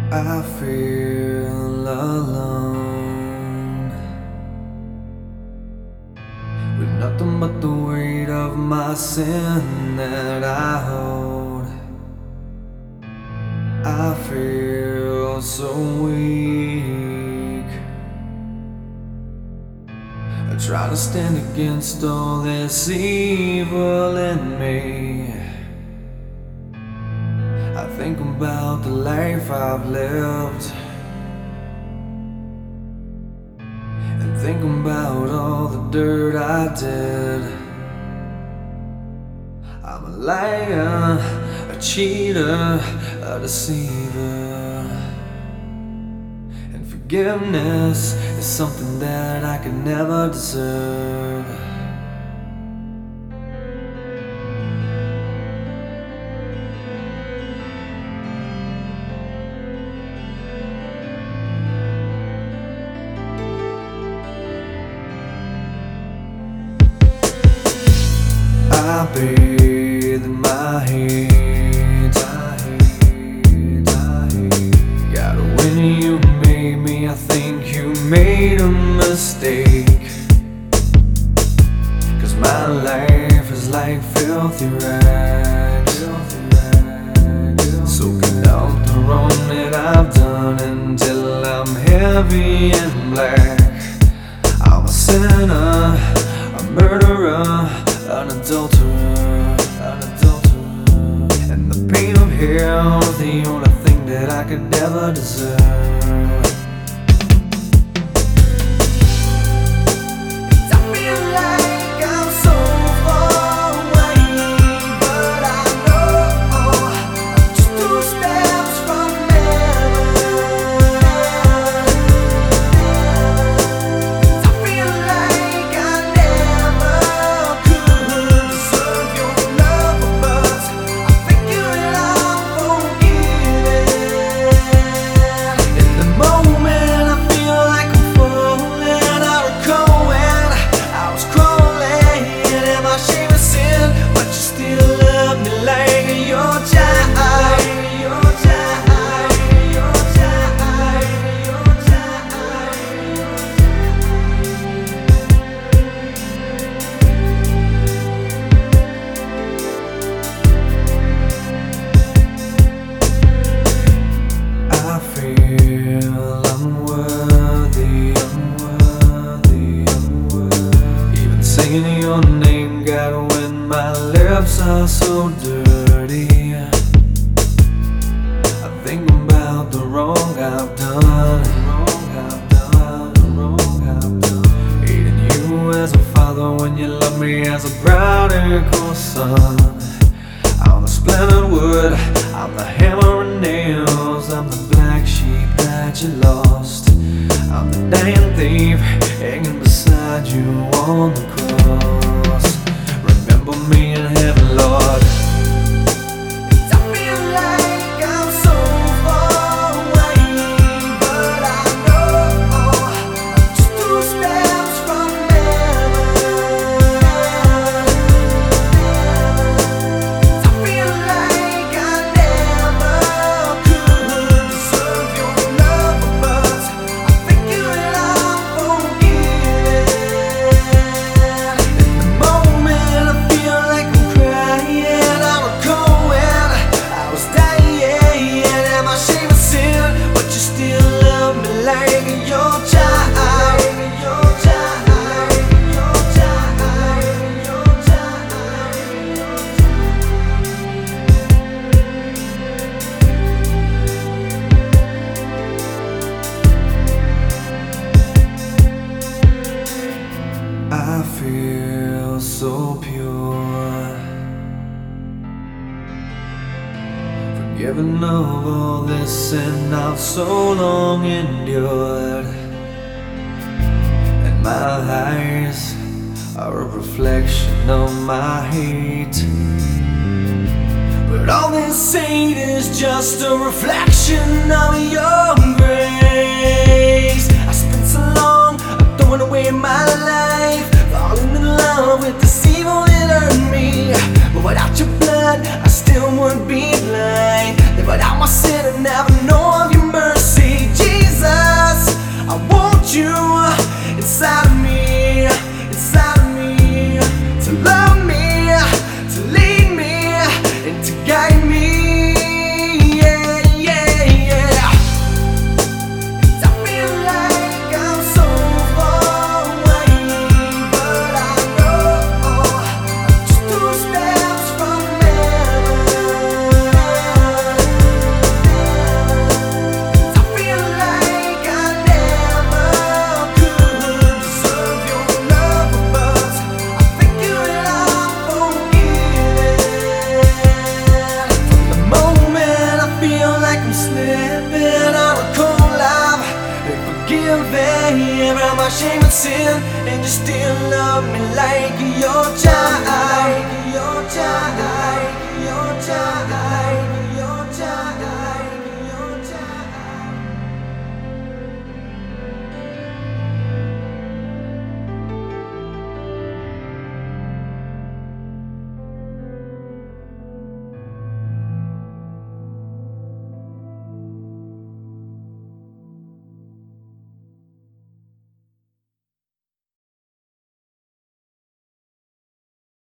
I feel alone, with nothing but the weight of my sin that I hold. I feel so weak. I try to stand against all this evil in me. I think about the life I've lived, and think about all the dirt I did. I'm a liar, a cheater, a deceiver, and forgiveness is something that I could never deserve. I bathe in my hate, God, when you made me, I think you made a mistake. 'Cause my life is like filthy rags, soaking up the wrong that I've done until I'm heavy and black. I'm a sinner, a murderer, an adulterer, and the pain of hell is the only thing that I could never deserve. I feel like I'm so far away, but I know I'm just 2 steps from heaven. I feel like I never singing your name, God, when my lips are so dirty. I think about the wrong I've done, hating you as a father when you love me as a prodigal son. I'm the splintered wood, I'm the hammer and nails, I'm the black sheep that you lost. I'm the dying thief hanging beside you on the cross. Remember me in heaven, Lord. I feel like I'm so far away, but I know I'm just 2 steps from heaven. I feel like I never could deserve your love, but I think you and I'm forgiven. In the moment I feel like I'm crying, I'm recalling I was dying and my shame and sin, but you still love me like your child. I feel so pure, forgiven of all this sin I've so long endured, and my eyes are a reflection of my hate. But all this hate is just a reflection of your grace. I spent so long throwing away my life, falling in love with this evil that hurt me. But without your blood, I still would be blind. Without my sin, I never know of your mercy. bear all my shame and sin, and you still love me like your child.